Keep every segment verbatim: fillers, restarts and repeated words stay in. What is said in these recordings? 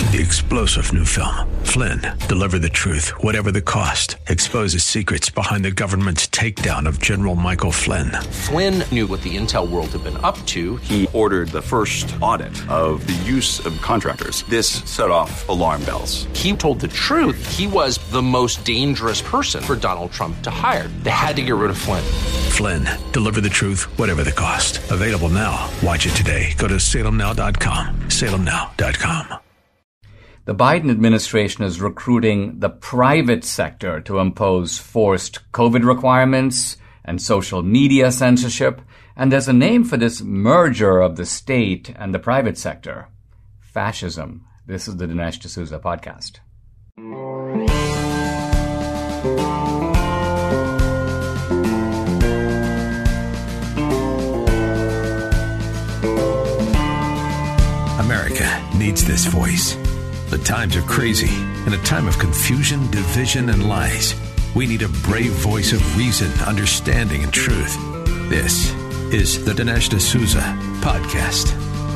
the explosive new film, Flynn, Deliver the Truth, Whatever the Cost, exposes secrets behind the government's takedown of General Michael Flynn. Flynn knew what the intel world had been up to. He ordered the first audit of the use of contractors. This set off alarm bells. He told the truth. He was the most dangerous person for Donald Trump to hire. They had to get rid of Flynn. Flynn, Deliver the Truth, Whatever the Cost. Available now. Watch it today. Go to salem now dot com. salem now dot com. The Biden administration is recruiting the private sector to impose forced COVID requirements and social media censorship. And there's a name for this merger of the state and the private sector: fascism. This is the Dinesh D'Souza podcast. America needs this voice. The times are crazy. In a time of confusion, division, and lies, we need a brave voice of reason, understanding, and truth. This is the Dinesh D'Souza podcast.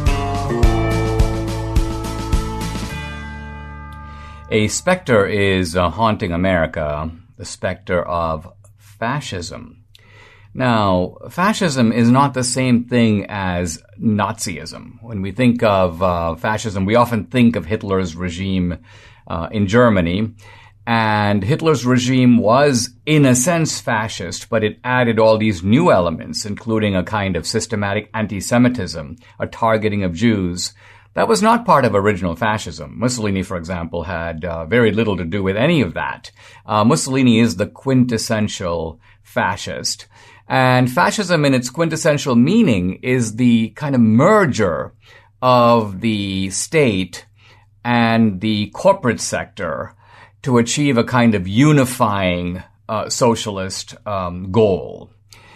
A specter is uh, haunting America, the specter of fascism. Now, fascism is not the same thing as Nazism. When we think of uh, fascism, we often think of Hitler's regime uh, in Germany. And Hitler's regime was, in a sense, fascist, but it added all these new elements, including a kind of systematic anti-Semitism, a targeting of Jews. That was not part of original fascism. Mussolini, for example, had uh, very little to do with any of that. Uh, Mussolini is the quintessential fascist. And fascism in its quintessential meaning is the kind of merger of the state and the corporate sector to achieve a kind of unifying uh, socialist um, goal.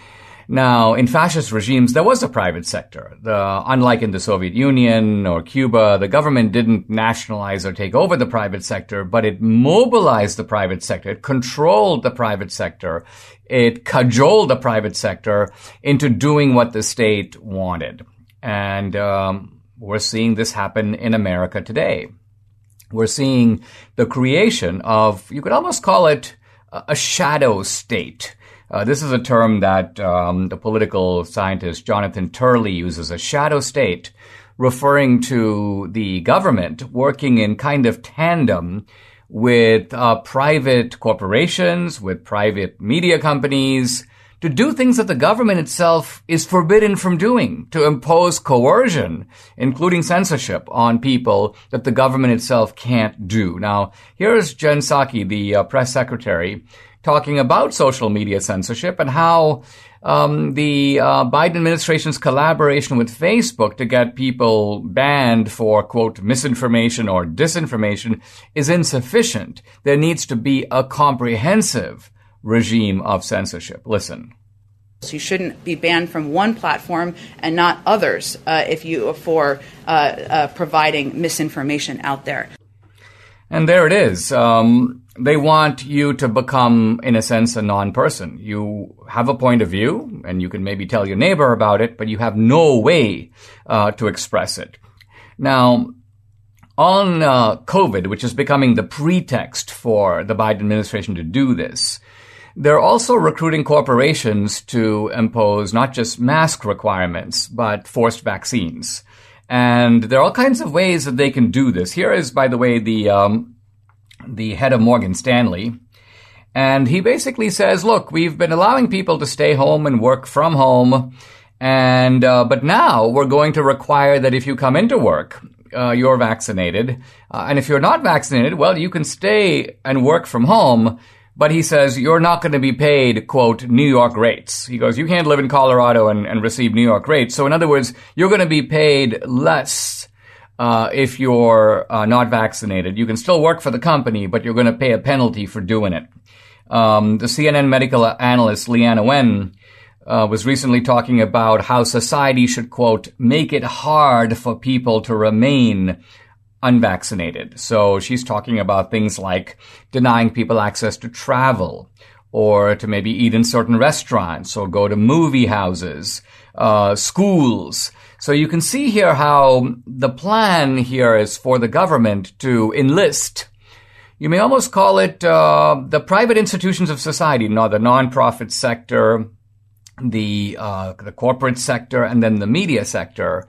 Now, in fascist regimes, there was a private sector. The, unlike in the Soviet Union or Cuba, the government didn't nationalize or take over the private sector, but it mobilized the private sector. It controlled the private sector. It cajoled the private sector into doing what the state wanted. And um, we're seeing this happen in America today. We're seeing the creation of, you could almost call it a shadow state. Uh, this is a term that um, the political scientist Jonathan Turley uses, a shadow state, referring to the government working in kind of tandem with uh, private corporations, with private media companies, to do things that the government itself is forbidden from doing, to impose coercion, including censorship, on people that the government itself can't do. Now, here's Jen Psaki, the uh, press secretary, talking about social media censorship and how um, the uh, Biden administration's collaboration with Facebook to get people banned for, quote, misinformation or disinformation is insufficient. There needs to be a comprehensive regime of censorship. Listen. So you shouldn't be banned from one platform and not others uh, if you for uh, uh, providing misinformation out there. And there it is. Um, they want you to become, in a sense, a non-person. You have a point of view, and you can maybe tell your neighbor about it, but you have no way uh, to express it. Now, on uh, COVID, which is becoming the pretext for the Biden administration to do this, they're also recruiting corporations to impose not just mask requirements, but forced vaccines. And there are all kinds of ways that they can do this. Here is, by the way, the um, the head of Morgan Stanley. And he basically says, look, we've been allowing people to stay home and work from home. And uh, but now we're going to require that if you come into work, uh, you're vaccinated. Uh, and if you're not vaccinated, well, you can stay and work from home. But he says you're not going to be paid, quote, New York rates. He goes, you can't live in Colorado and, and receive New York rates. So in other words, you're going to be paid less uh, if you're uh, not vaccinated. You can still work for the company, but you're going to pay a penalty for doing it. Um, the C N N medical analyst Leanna Wen uh, was recently talking about how society should, quote, make it hard for people to remain unvaccinated. So she's talking about things like denying people access to travel or to maybe eat in certain restaurants, or go to movie houses, uh, schools. So you can see here how the plan here is for the government to enlist, you may almost call it uh, the private institutions of society, no, the nonprofit sector, the uh, the corporate sector, and then the media sector,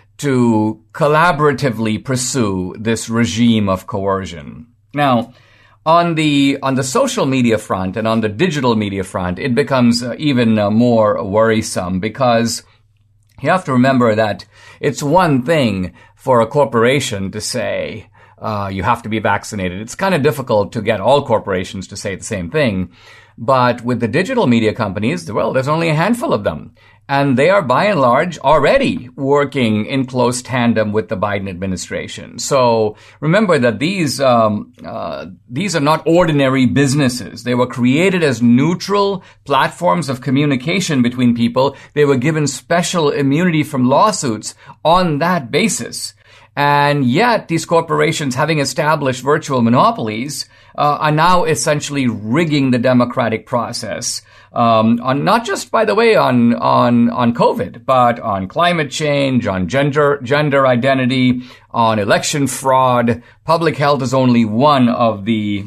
to collaboratively pursue this regime of coercion. Now, on the on the social media front and on the digital media front, it becomes uh, even uh, more worrisome, because you have to remember that it's one thing for a corporation to say, uh, you have to be vaccinated. It's kind of difficult to get all corporations to say the same thing. But with the digital media companies, well, there's only a handful of them. And they are by and large already working in close tandem with the Biden administration. So remember that these, um, uh, these are not ordinary businesses. They were created as neutral platforms of communication between people. They were given special immunity from lawsuits on that basis. And yet these corporations, having established virtual monopolies, uh, are now essentially rigging the democratic process. Um, on not just, by the way, on, on, on COVID, but on climate change, on gender, gender identity, on election fraud. Public health is only one of the,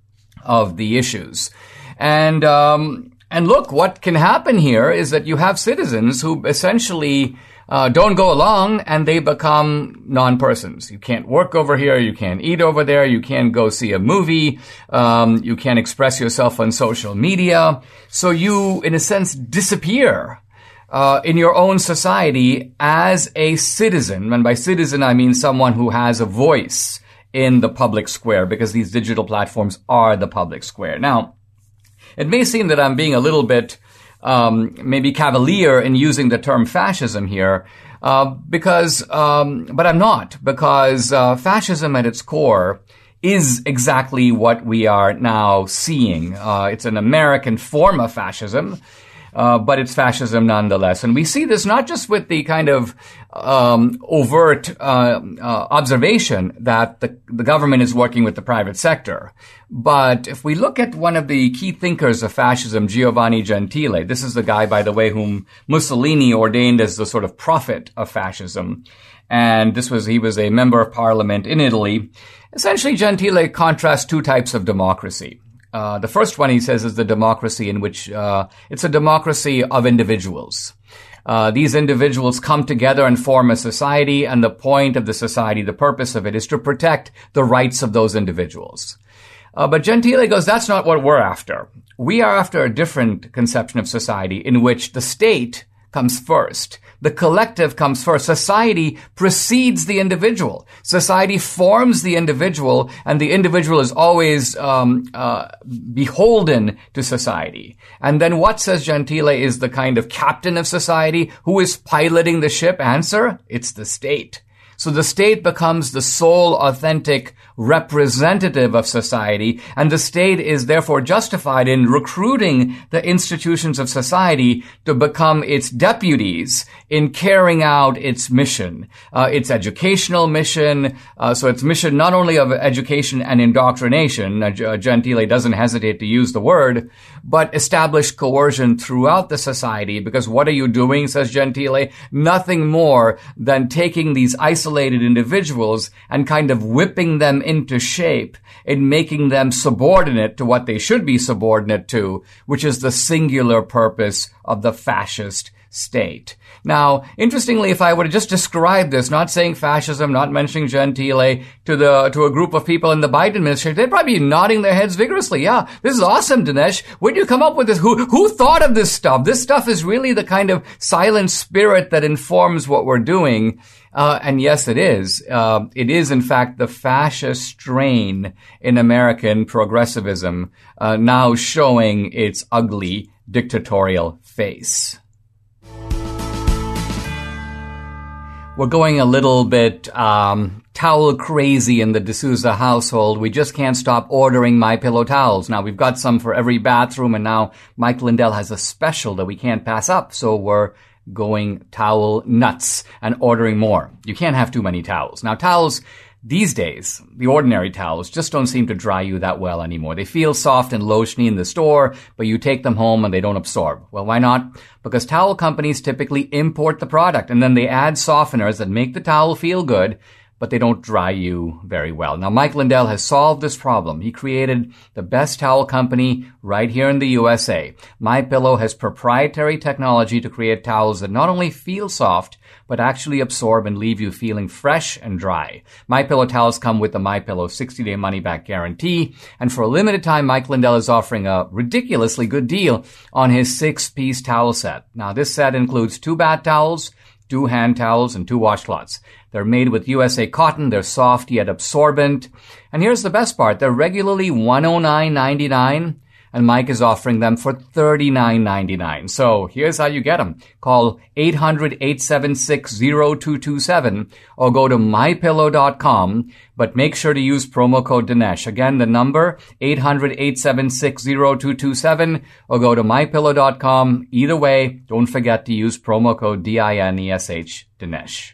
of the issues. And, um, and look, what can happen here is that you have citizens who essentially Uh, don't go along, and they become non-persons. You can't work over here, you can't eat over there, you can't go see a movie, um, you can't express yourself on social media. So you, in a sense, disappear uh, in your own society as a citizen. And by citizen, I mean someone who has a voice in the public square, because these digital platforms are the public square. Now, it may seem that I'm being a little bit Um, maybe cavalier in using the term fascism here, uh, because, um, but I'm not, because, uh, fascism at its core is exactly what we are now seeing. Uh, it's an American form of fascism, uh, but it's fascism nonetheless. And we see this not just with the kind of, um, overt, uh, uh, observation that the, the government is working with the private sector. But if we look at one of the key thinkers of fascism, Giovanni Gentile, this is the guy, by the way, whom Mussolini ordained as the sort of prophet of fascism. And this was, he was a member of parliament in Italy. Essentially, Gentile contrasts two types of democracy. Uh, the first one, he says, is the democracy in which, uh, it's a democracy of individuals. Uh, these individuals come together and form a society, and the point of the society, the purpose of it, is to protect the rights of those individuals. Uh, but Gentile goes, that's not what we're after. We are after a different conception of society in which the state comes first. The collective comes first. Society precedes the individual. Society forms the individual, and the individual is always um, uh, beholden to society. And then what, says Gentile, is the kind of captain of society? Who is piloting the ship? Answer, it's the state. So the state becomes the sole authentic representative of society, and the state is therefore justified in recruiting the institutions of society to become its deputies in carrying out its mission, uh, its educational mission. Uh, so its mission not only of education and indoctrination, uh, Gentile doesn't hesitate to use the word, but establish coercion throughout the society. Because what are you doing, says Gentile? Nothing more than taking these isolated individuals and kind of whipping them into shape and making them subordinate to what they should be subordinate to, which is the singular purpose of the fascist state. Now, interestingly, if I were to just describe this, not saying fascism, not mentioning Gentile, to the to a group of people in the Biden administration, they'd probably be nodding their heads vigorously. Yeah, this is awesome, Dinesh. Where did you come up with this? Who who thought of this stuff? This stuff is really the kind of silent spirit that informs what we're doing. Uh, and yes, it is. Uh, it is, in fact, the fascist strain in American progressivism, uh, now showing its ugly dictatorial face. We're going a little bit um, towel crazy in the D'Souza household. We just can't stop ordering MyPillow towels. Now, we've got some for every bathroom, and now Mike Lindell has a special that we can't pass up, so we're going towel nuts and ordering more. You can't have too many towels. Now, towels, These days, the ordinary towels just don't seem to dry you that well anymore. They feel soft and lotiony in the store, but you take them home and they don't absorb. Well, why not? Because towel companies typically import the product and then they add softeners that make the towel feel good, but they don't dry you very well. Now, Mike Lindell has solved this problem. He created the best towel company right here in the U S A. MyPillow has proprietary technology to create towels that not only feel soft, but actually absorb and leave you feeling fresh and dry. MyPillow towels come with the MyPillow sixty-day money-back guarantee. And for a limited time, Mike Lindell is offering a ridiculously good deal on his six-piece towel set. Now, this set includes two bath towels, two hand towels, and two washcloths. They're made with U S A cotton. They're soft yet absorbent. And here's the best part. They're regularly one hundred nine ninety-nine, and Mike is offering them for thirty-nine ninety-nine. So here's how you get them. Call eight hundred, eight seven six, zero two two seven or go to my pillow dot com, but make sure to use promo code Dinesh. Again, the number eight hundred, eight seven six, zero two two seven or go to my pillow dot com. Either way, don't forget to use promo code D I N E S H, Dinesh.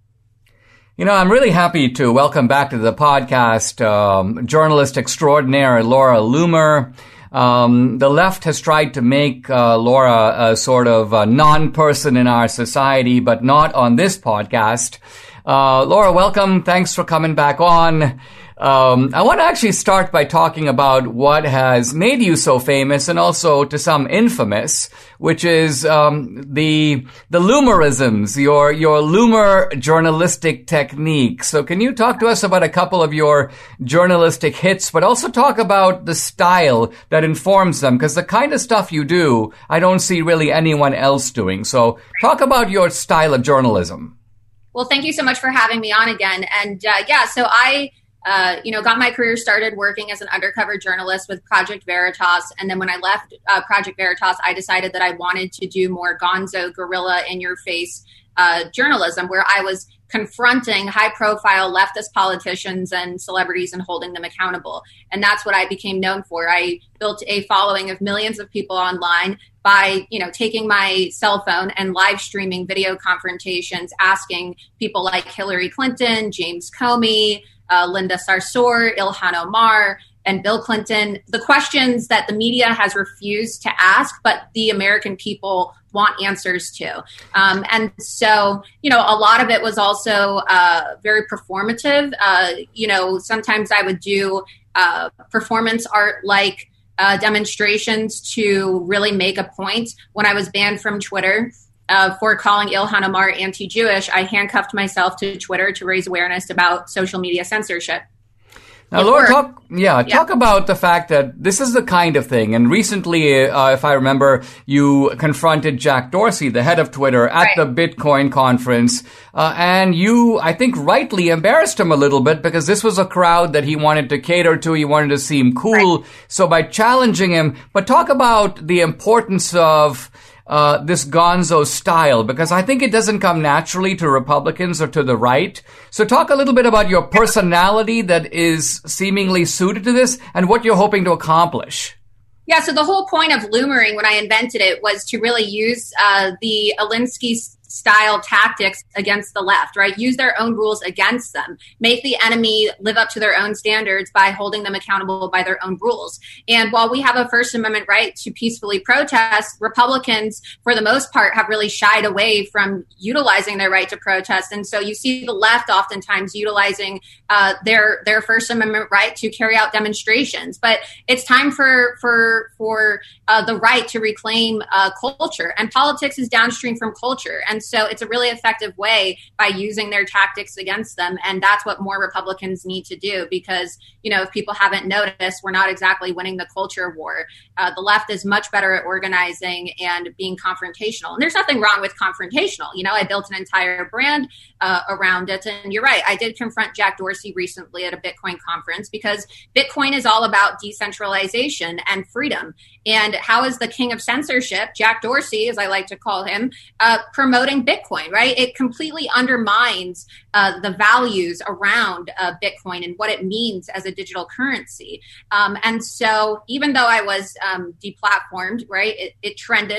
You know, I'm really happy to welcome back to the podcast um, journalist extraordinaire Laura Loomer. Um, the left has tried to make uh, Laura a sort of a non-person in our society, but not on this podcast. Uh, Laura, welcome. Thanks for coming back on. Um, I want to actually start by talking about what has made you so famous and also to some infamous, which is um, the the Loomerisms, your your Loomer journalistic technique. So can you talk to us about a couple of your journalistic hits, but also talk about the style that informs them? Because the kind of stuff you do, I don't see really anyone else doing. So talk about your style of journalism. Well, thank you so much for having me on again. And uh, yeah, so I... Uh, you know, got my career started working as an undercover journalist with Project Veritas. And then when I left uh, Project Veritas, I decided that I wanted to do more gonzo, guerrilla, in-your-face uh, journalism, where I was confronting high-profile leftist politicians and celebrities and holding them accountable. And that's what I became known for. I built a following of millions of people online by, you know, taking my cell phone and live streaming video confrontations, asking people like Hillary Clinton, James Comey, Uh, Linda Sarsour, Ilhan Omar, and Bill Clinton, the questions that the media has refused to ask, but the American people want answers to. Um, and so, you know, a lot of it was also uh, very performative. Uh, you know, sometimes I would do uh, performance art like uh, demonstrations to really make a point. When I was banned from Twitter, Uh, for calling Ilhan Omar anti-Jewish, I handcuffed myself to Twitter to raise awareness about social media censorship. Now, Laura, talk, yeah, yeah, talk about the fact that this is the kind of thing. And recently, uh, if I remember, you confronted Jack Dorsey, the head of Twitter, at right. the Bitcoin conference. Uh, and you, I think, rightly embarrassed him a little bit because this was a crowd that he wanted to cater to. He wanted to seem cool. Right. So by challenging him, but talk about the importance of Uh, this gonzo style, because I think it doesn't come naturally to Republicans or to the right. So talk a little bit about your personality that is seemingly suited to this and what you're hoping to accomplish. Yeah, so the whole point of Loomering when I invented it was to really use uh, the Alinsky style tactics against the left, right? Use their own rules against them. Make the enemy live up to their own standards by holding them accountable by their own rules. And while we have a First Amendment right to peacefully protest, Republicans, for the most part, have really shied away from utilizing their right to protest. And so you see the left oftentimes utilizing uh, their their First Amendment right to carry out demonstrations. But it's time for for for uh, the right to reclaim uh, culture. And politics is downstream from culture. And so it's a really effective way by using their tactics against them. And that's what more Republicans need to do, because, you know, if people haven't noticed, we're not exactly winning the culture war. Uh, the left is much better at organizing and being confrontational. And there's nothing wrong with confrontational. You know, I built an entire brand uh, around it. And you're right, I did confront Jack Dorsey recently at a Bitcoin conference, because Bitcoin is all about decentralization and freedom. And how is the king of censorship, Jack Dorsey, as I like to call him, uh, promoting Bitcoin, right? It completely undermines uh, the values around uh, Bitcoin and what it means as a digital currency. Um, and so even though I was um, deplatformed, right, it, it trended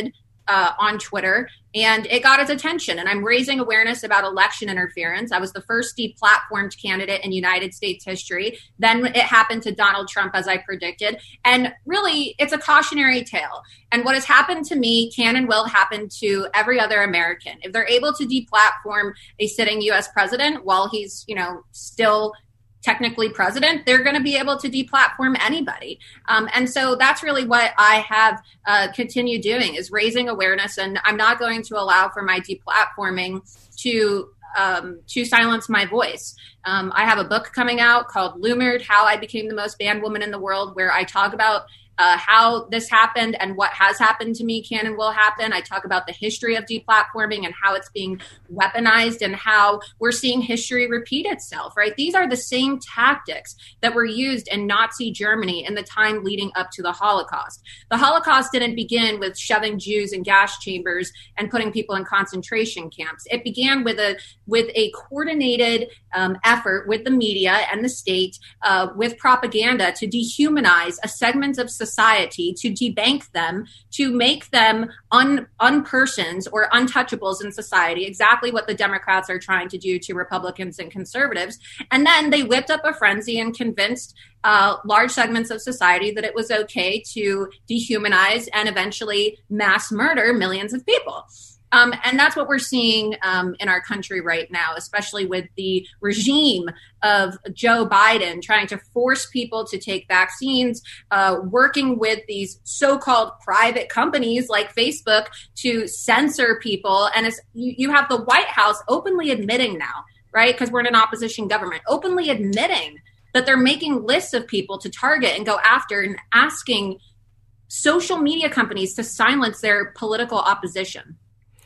uh, on Twitter, and it got its attention. And I'm raising awareness about election interference. I was the first deplatformed candidate in United States history. Then it happened to Donald Trump, as I predicted. And really, it's a cautionary tale. And what has happened to me can and will happen to every other American. If they're able to deplatform a sitting U S president while he's, you know, still technically president, they're going to be able to deplatform anybody. Um, and so that's really what I have uh, continued doing, is raising awareness. And I'm not going to allow for my deplatforming to um, to silence my voice. Um, I have a book coming out called Loomered, How I Became the Most Banned Woman in the World, where I talk about Uh, how this happened and what has happened to me can and will happen. I talk about the history of deplatforming and how it's being weaponized and how we're seeing history repeat itself, right? These are the same tactics that were used in Nazi Germany in the time leading up to the Holocaust. The Holocaust didn't begin with shoving Jews in gas chambers and putting people in concentration camps. It began with a with a coordinated um, effort with the media and the state, uh, with propaganda, to dehumanize a segment of society, to debank them, to make them un, unpersons or untouchables in society, exactly what the Democrats are trying to do to Republicans and conservatives. And then they whipped up a frenzy and convinced uh, large segments of society that it was okay to dehumanize and eventually mass murder millions of people. Um, and that's what we're seeing um, in our country right now, especially with the regime of Joe Biden trying to force people to take vaccines, uh, working with these so-called private companies like Facebook to censor people. And it's, you, you have the White House openly admitting now, right, because we're in an opposition government, openly admitting that they're making lists of people to target and go after and asking social media companies to silence their political opposition.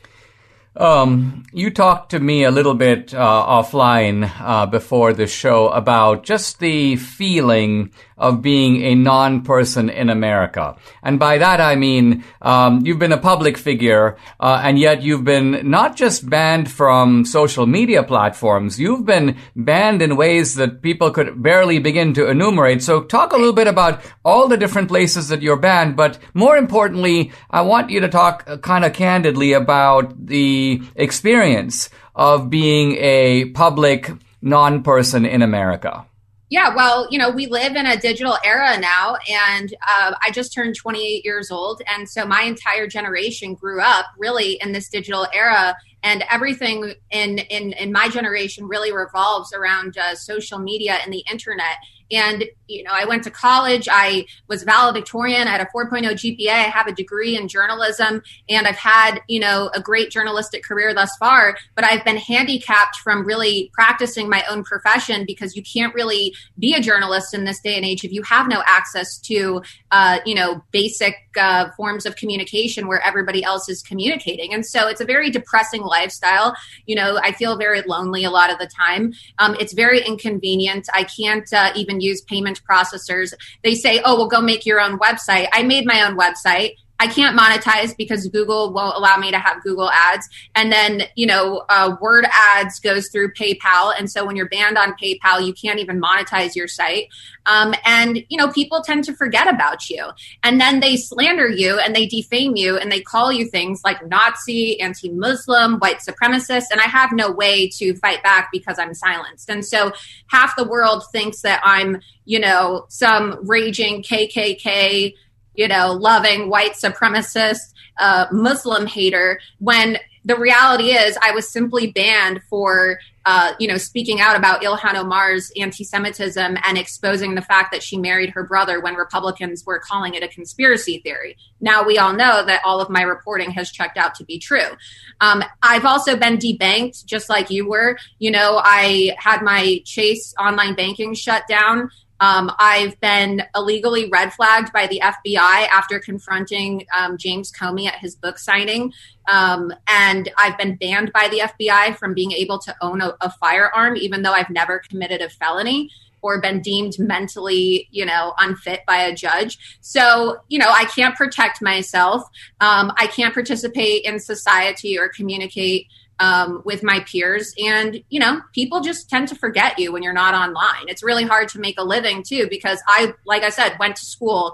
Um, you talked to me a little bit uh, offline uh, before the show about just the feeling of being a non-person in America. And by that I mean um, you've been a public figure, uh, and yet you've been not just banned from social media platforms, you've been banned in ways that people could barely begin to enumerate. So talk a little bit about all the different places that you're banned, but more importantly, I want you to talk uh, kind of candidly about the experience of being a public non-person in America. Yeah, well, you know, we live in a digital era now, and uh, I just turned twenty-eight years old. And so my entire generation grew up really in this digital era. And everything in, in, in my generation really revolves around uh, social media and the internet. And, you know, I went to college. I was valedictorian. I had a four point oh G P A. I have a degree in journalism, and I've had, you know, a great journalistic career thus far. But I've been handicapped from really practicing my own profession, because you can't really be a journalist in this day and age if you have no access to, uh, you know, basic uh, forms of communication where everybody else is communicating. And so it's a very depressing lifestyle. You know, I feel very lonely a lot of the time. Um, it's very inconvenient. I can't uh, even use payment processors. They say, oh, well, go make your own website. I made my own website. I can't monetize because Google won't allow me to have Google ads. And then, you know, uh, Word ads goes through PayPal. And so when you're banned on PayPal, you can't even monetize your site. Um, and, you know, people tend to forget about you. And then they slander you and they defame you and they call you things like Nazi, anti-Muslim, white supremacist. And I have no way to fight back because I'm silenced. And so half the world thinks that I'm, you know, some raging K K K, you know, loving white supremacist, uh, Muslim hater, when the reality is I was simply banned for, uh, you know, speaking out about Ilhan Omar's anti-Semitism and exposing the fact that she married her brother when Republicans were calling it a conspiracy theory. Now we all know that all of my reporting has checked out to be true. Um, I've also been debanked, just like you were. You know, I had my Chase online banking shut down. Um, I've been illegally red flagged by the F B I after confronting um, James Comey at his book signing. Um, and I've been banned by the F B I from being able to own a, a firearm, even though I've never committed a felony or been deemed mentally, you know, unfit by a judge. So, you know, I can't protect myself. Um, I can't participate in society or communicate Um, with my peers. And, you know, people just tend to forget you when you're not online. It's really hard to make a living too, because I, like I said, went to school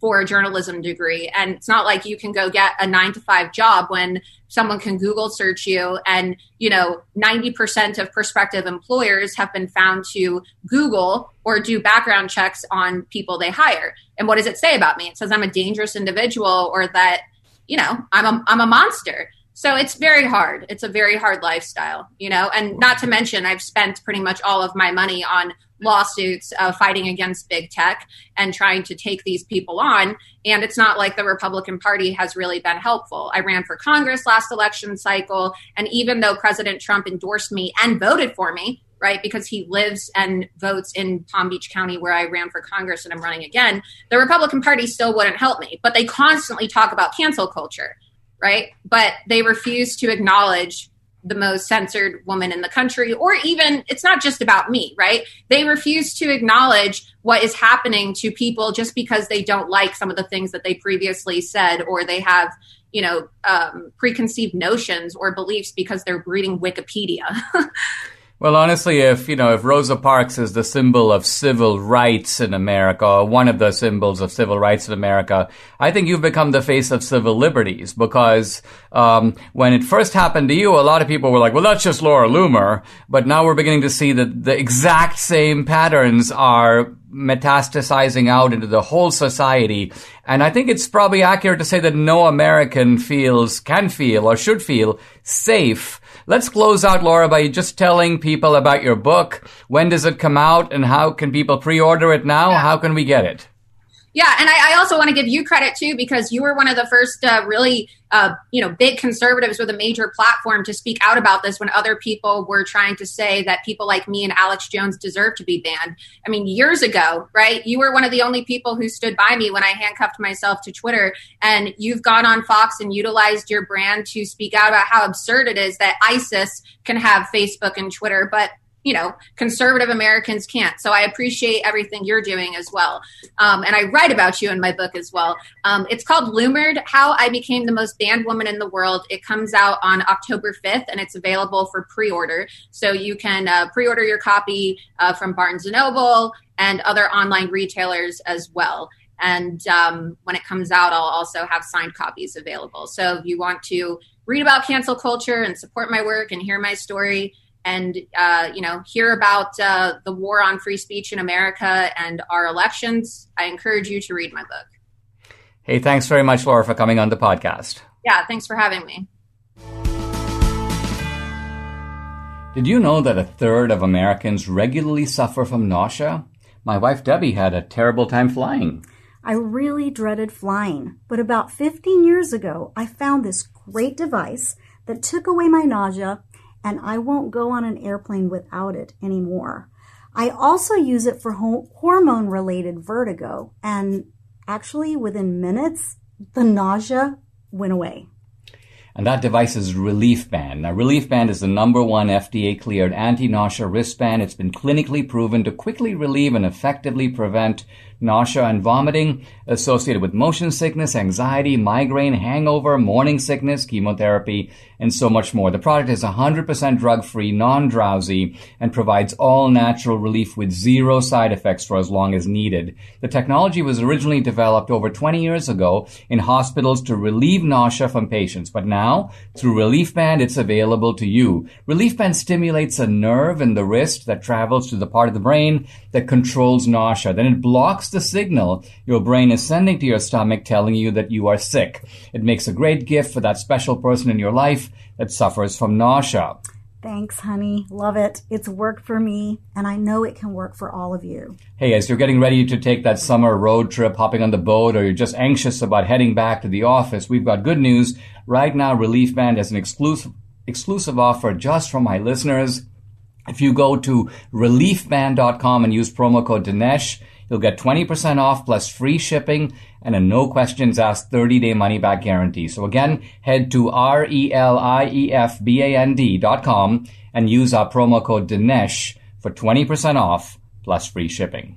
for a journalism degree. And it's not like you can go get a nine to five job when someone can Google search you. And, you know, ninety percent of prospective employers have been found to Google or do background checks on people they hire. And what does it say about me? It says I'm a dangerous individual, or that, you know, I'm a, I'm a monster. So it's very hard. It's a very hard lifestyle, you know, and not to mention I've spent pretty much all of my money on lawsuits uh, fighting against big tech and trying to take these people on. And it's not like the Republican Party has really been helpful. I ran for Congress last election cycle. And even though President Trump endorsed me and voted for me, right, because he lives and votes in Palm Beach County where I ran for Congress and I'm running again, the Republican Party still wouldn't help me. But they constantly talk about cancel culture, right? But they refuse to acknowledge the most censored woman in the country, or even, it's not just about me, right? They refuse to acknowledge what is happening to people just because they don't like some of the things that they previously said, or they have, you know, um, preconceived notions or beliefs because they're reading Wikipedia. Well, honestly, if, you know, if Rosa Parks is the symbol of civil rights in America, or one of the symbols of civil rights in America, I think you've become the face of civil liberties, because um, when it first happened to you, a lot of people were like, well, that's just Laura Loomer. But now we're beginning to see that the exact same patterns are metastasizing out into the whole society. And I think it's probably accurate to say that no American feels, can feel, or should feel safe. Let's close out, Laura, by just telling people about your book. When does it come out, and how can people pre-order it now? Yeah. How can we get it? Yeah, and I, I also want to give you credit, too, because you were one of the first uh, really, uh, you know, big conservatives with a major platform to speak out about this when other people were trying to say that people like me and Alex Jones deserve to be banned. I mean, years ago, right, you were one of the only people who stood by me when I handcuffed myself to Twitter, and you've gone on Fox and utilized your brand to speak out about how absurd it is that ISIS can have Facebook and Twitter, but you know, conservative Americans can't. So I appreciate everything you're doing as well. Um, and I write about you in my book as well. Um, it's called Loomered, How I Became the Most Banned Woman in the World. It comes out on October fifth, and it's available for pre-order. So you can uh, pre-order your copy uh, from Barnes and Noble and other online retailers as well. And um, when it comes out, I'll also have signed copies available. So if you want to read about cancel culture and support my work and hear my story, and, uh, you know, hear about uh, the war on free speech in America and our elections, I encourage you to read my book. Hey, thanks very much, Laura, for coming on the podcast. Yeah, thanks for having me. Did you know that a third of Americans regularly suffer from nausea? My wife, Debbie, had a terrible time flying. I really dreaded flying, but about fifteen years ago, I found this great device that took away my nausea, and I won't go on an airplane without it anymore. I also use it for ho- hormone-related vertigo, and actually within minutes, the nausea went away. And that device is Relief Band. Now, Relief Band is the number one F D A-cleared anti-nausea wristband. It's been clinically proven to quickly relieve and effectively prevent nausea and vomiting associated with motion sickness, anxiety, migraine, hangover, morning sickness, chemotherapy, and so much more. The product is one hundred percent drug-free, non-drowsy, and provides all-natural relief with zero side effects for as long as needed. The technology was originally developed over twenty years ago in hospitals to relieve nausea from patients, but now, through Relief Band, it's available to you. Relief Band stimulates a nerve in the wrist that travels to the part of the brain that controls nausea. Then it blocks the signal your brain is sending to your stomach telling you that you are sick. It makes a great gift for that special person in your life that suffers from nausea. Thanks, honey. Love it. It's worked for me, and I know it can work for all of you. Hey, as you're getting ready to take that summer road trip, hopping on the boat, or you're just anxious about heading back to the office, we've got good news. Right now, Relief Band has an exclusive exclusive offer just for my listeners. If you go to relief band dot com and use promo code Dinesh, you'll get twenty percent off plus free shipping and a no questions asked thirty-day money-back guarantee. So again, head to R E L I E F B A N D dot com and use our promo code Dinesh for twenty percent off plus free shipping.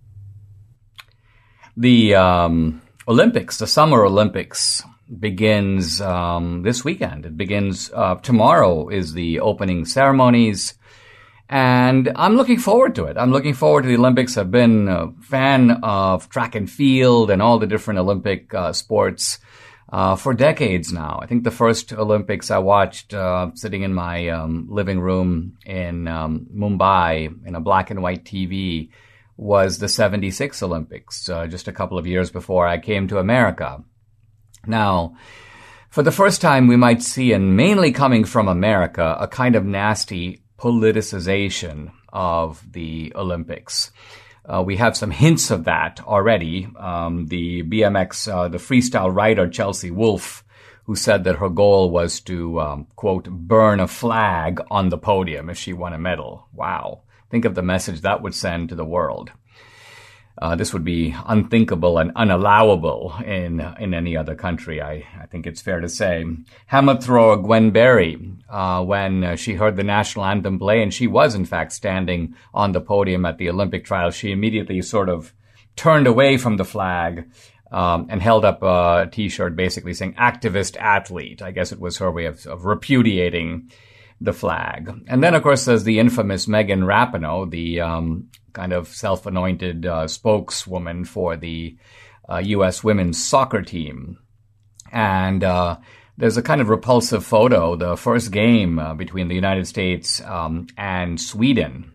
The um, Olympics, the Summer Olympics, begins um, this weekend. It begins uh, tomorrow is the opening ceremonies. And I'm looking forward to it. I'm looking forward to the Olympics. I've been a fan of track and field and all the different Olympic uh, sports uh, for decades now. I think the first Olympics I watched uh, sitting in my um, living room in um, Mumbai in a black and white T V was the seventy-six Olympics, uh, just a couple of years before I came to America. Now, for the first time, we might see, and mainly coming from America, a kind of nasty politicization of the Olympics. Uh, we have some hints of that already. Um, the B M X, uh, the freestyle rider Chelsea Wolfe, who said that her goal was to, um, quote, burn a flag on the podium if she won a medal. Wow. Think of the message that would send to the world. Uh, this would be unthinkable and unallowable in in any other country, I, I think it's fair to say. Hammer thrower Gwen Berry, uh, when uh, she heard the national anthem play, and she was, in fact, standing on the podium at the Olympic trials, she immediately sort of turned away from the flag um, and held up a T-shirt basically saying activist athlete. I guess it was her way of, of repudiating the flag. And then, of course, there's the infamous Megan Rapinoe, the um, kind of self-anointed uh, spokeswoman for the uh, U S women's soccer team. And uh, there's a kind of repulsive photo, the first game uh, between the United States um, and Sweden,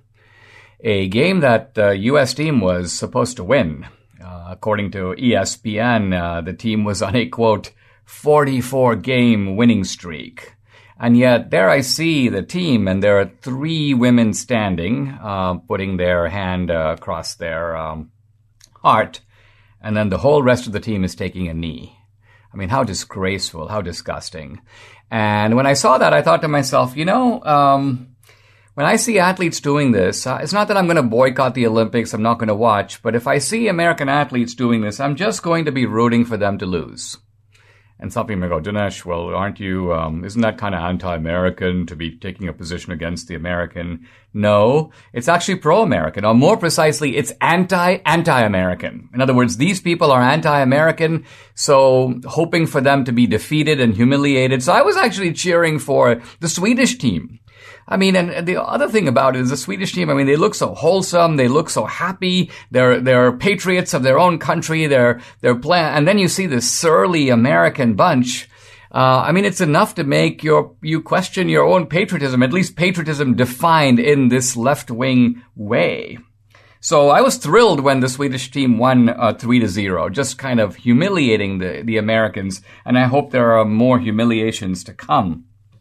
a game that the U S team was supposed to win. Uh, according to E S P N, uh, the team was on a, quote, forty-four game winning streak. And yet there I see the team, and there are three women standing, uh, putting their hand uh, across their um, heart, and then the whole rest of the team is taking a knee. I mean, how disgraceful, how disgusting. And when I saw that, I thought to myself, you know, um, when I see athletes doing this, uh, it's not that I'm going to boycott the Olympics, I'm not going to watch, but if I see American athletes doing this, I'm just going to be rooting for them to lose. And some people may go, Dinesh, well, aren't you, um, isn't that kind of anti-American to be taking a position against the American? No, it's actually pro-American, or more precisely, it's anti-anti-American. In other words, these people are anti-American, so hoping for them to be defeated and humiliated. So I was actually cheering for the Swedish team. I mean, and the other thing about it is the Swedish team, I mean, they look so wholesome. They look so happy. They're, they're patriots of their own country. They're, they're plan, and then you see this surly American bunch. Uh, I mean, it's enough to make your, you question your own patriotism, at least patriotism defined in this left-wing way. So I was thrilled when the Swedish team won, uh, three to zero, just kind of humiliating the, the Americans. And I hope there are more humiliations to come.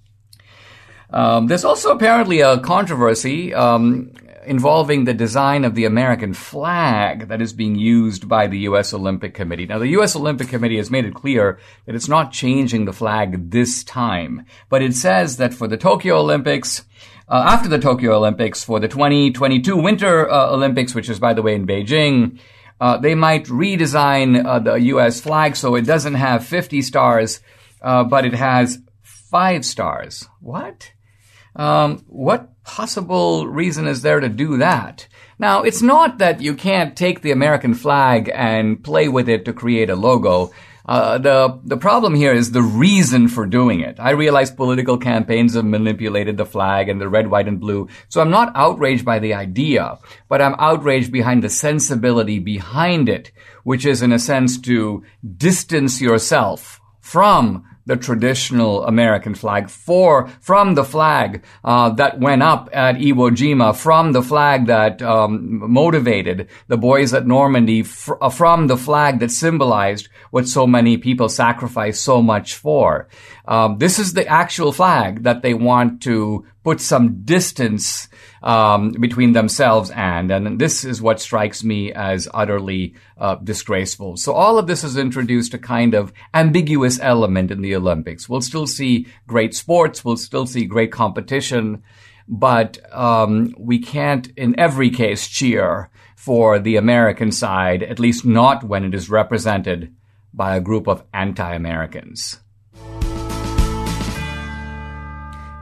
Um, there's also apparently a controversy um, involving the design of the American flag that is being used by the U S Olympic Committee. Now, the U S Olympic Committee has made it clear that it's not changing the flag this time, but it says that for the Tokyo Olympics, uh, after the Tokyo Olympics, for the twenty twenty-two Winter uh, Olympics, which is, by the way, in Beijing, uh, they might redesign uh, the U S flag so it doesn't have fifty stars, uh, but it has five stars. What? Um, what possible reason is there to do that? Now, it's not that you can't take the American flag and play with it to create a logo. Uh, the, the problem here is the reason for doing it. I realize political campaigns have manipulated the flag and the red, white, and blue, so I'm not outraged by the idea, but I'm outraged behind the sensibility behind it, which is in a sense to distance yourself from the traditional American flag, for from the flag uh, that went up at Iwo Jima, from the flag that um, motivated the boys at Normandy, fr- uh, from the flag that symbolized what so many people sacrificed so much for. Um, this is the actual flag that they want to put some distance um, between themselves and, and this is what strikes me as utterly uh, disgraceful. So all of this has introduced a kind of ambiguous element in the Olympics. We'll still see great sports, we'll still see great competition, but um, we can't, in every case, cheer for the American side, at least not when it is represented by a group of anti-Americans.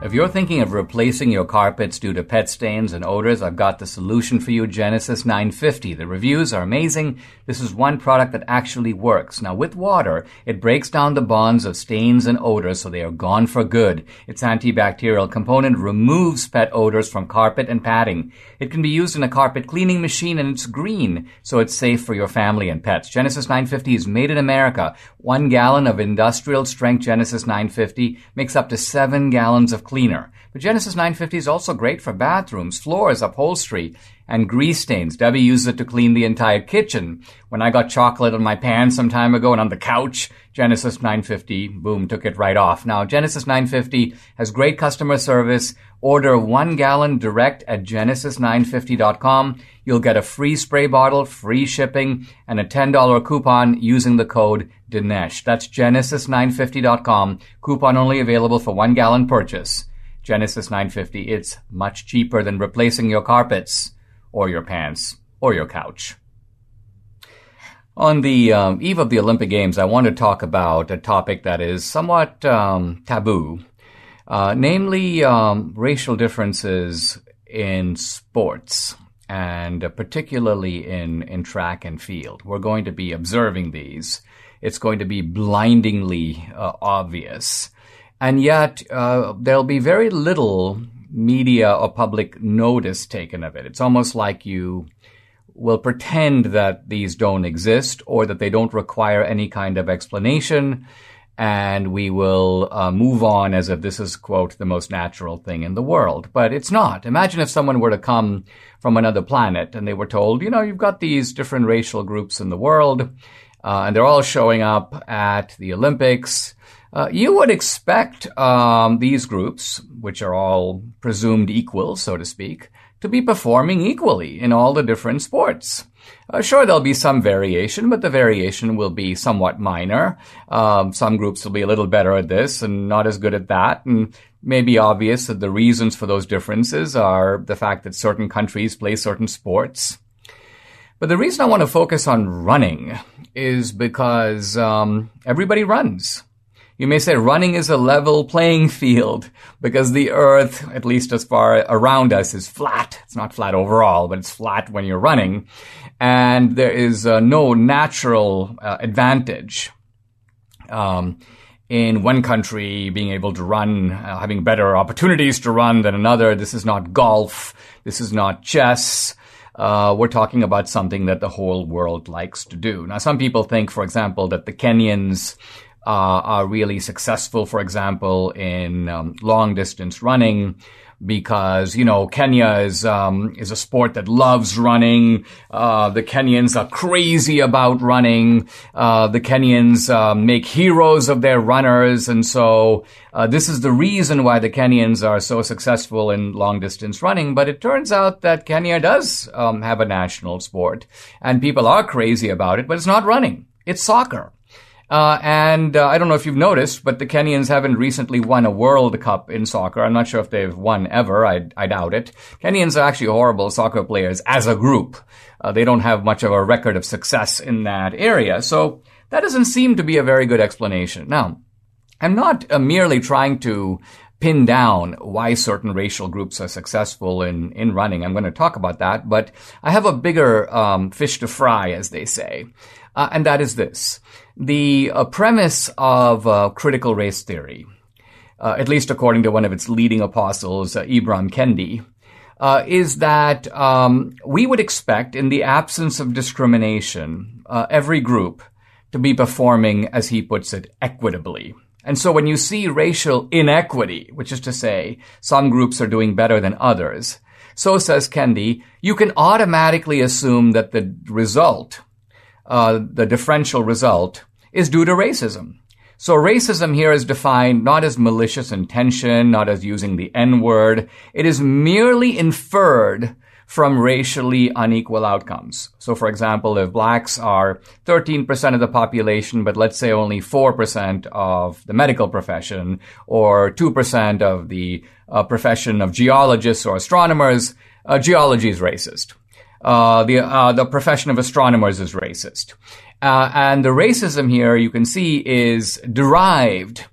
If you're thinking of replacing your carpets due to pet stains and odors, I've got the solution for you, Genesis nine fifty. The reviews are amazing. This is one product that actually works. Now, with water, it breaks down the bonds of stains and odors so they are gone for good. Its antibacterial component removes pet odors from carpet and padding. It can be used in a carpet cleaning machine, and it's green, so it's safe for your family and pets. Genesis nine fifty is made in America. One gallon of industrial-strength Genesis nine fifty makes up to seven gallons of cleaner. But Genesis nine fifty is also great for bathrooms, floors, upholstery, and grease stains. Debbie uses it to clean the entire kitchen. When I got chocolate on my pan some time ago and on the couch, Genesis nine fifty, boom, took it right off. Now, Genesis nine fifty has great customer service. Order one gallon direct at genesis nine fifty dot com. You'll get a free spray bottle, free shipping, and a ten dollars coupon using the code Dinesh. That's genesis nine fifty dot com. Coupon only available for one gallon purchase. Genesis nine fifty, it's much cheaper than replacing your carpets or your pants or your couch. On the um, eve of the Olympic Games, I want to talk about a topic that is somewhat um, taboo, uh, namely um, racial differences in sports, and uh, particularly in, in track and field. We're going to be observing these. It's going to be blindingly uh, obvious. And yet, uh, there'll be very little media or public notice taken of it. It's almost like you will pretend that these don't exist or that they don't require any kind of explanation, and we will uh, move on as if this is, quote, the most natural thing in the world. But it's not. Imagine if someone were to come from another planet and they were told, you know, you've got these different racial groups in the world, uh, and they're all showing up at the Olympics. Uh, you would expect um, these groups, which are all presumed equal, so to speak, to be performing equally in all the different sports. Uh, sure, there'll be some variation, but the variation will be somewhat minor. Um, some groups will be a little better at this and not as good at that, and it may be obvious that the reasons for those differences are the fact that certain countries play certain sports. But the reason I want to focus on running is because um, everybody runs. You may say running is a level playing field because the earth, at least as far around us, is flat. It's not flat overall, but it's flat when you're running. And there is uh, no natural uh, advantage um, in one country being able to run, uh, having better opportunities to run than another. This is not golf. This is not chess. Uh, we're talking about something that the whole world likes to do. Now, some people think, for example, that the Kenyans Uh, are really successful, for example, in um, long-distance running because, you know, Kenya is um, is a sport that loves running. Uh, the Kenyans are crazy about running. Uh, the Kenyans uh, make heroes of their runners. And so uh, this is the reason why the Kenyans are so successful in long-distance running. But it turns out that Kenya does um, have a national sport, and people are crazy about it, but it's not running. It's soccer. Uh, and uh, I don't know if you've noticed, but the Kenyans haven't recently won a World Cup in soccer. I'm not sure if they've won ever. I, I doubt it. Kenyans are actually horrible soccer players as a group. Uh, they don't have much of a record of success in that area. So that doesn't seem to be a very good explanation. Now, I'm not uh, merely trying to pin down why certain racial groups are successful in, in running. I'm going to talk about that, but I have a bigger um, fish to fry, as they say, uh, and that is this. The uh, premise of uh, critical race theory, uh, at least according to one of its leading apostles, uh, Ibram Kendi, uh, is that um, we would expect, in the absence of discrimination, uh, every group to be performing, as he puts it, equitably. And so when you see racial inequity, which is to say some groups are doing better than others, so says Kendi, you can automatically assume that the result Uh, the differential result is due to racism. So racism here is defined not as malicious intention, not as using the N-word. It is merely inferred from racially unequal outcomes. So, for example, if blacks are thirteen percent of the population, but let's say only four percent of the medical profession, or two percent of the uh, profession of geologists or astronomers, uh, geology is racist. Uh, the, uh, the profession of astronomers is racist. Uh, and the racism here, you can see, is derived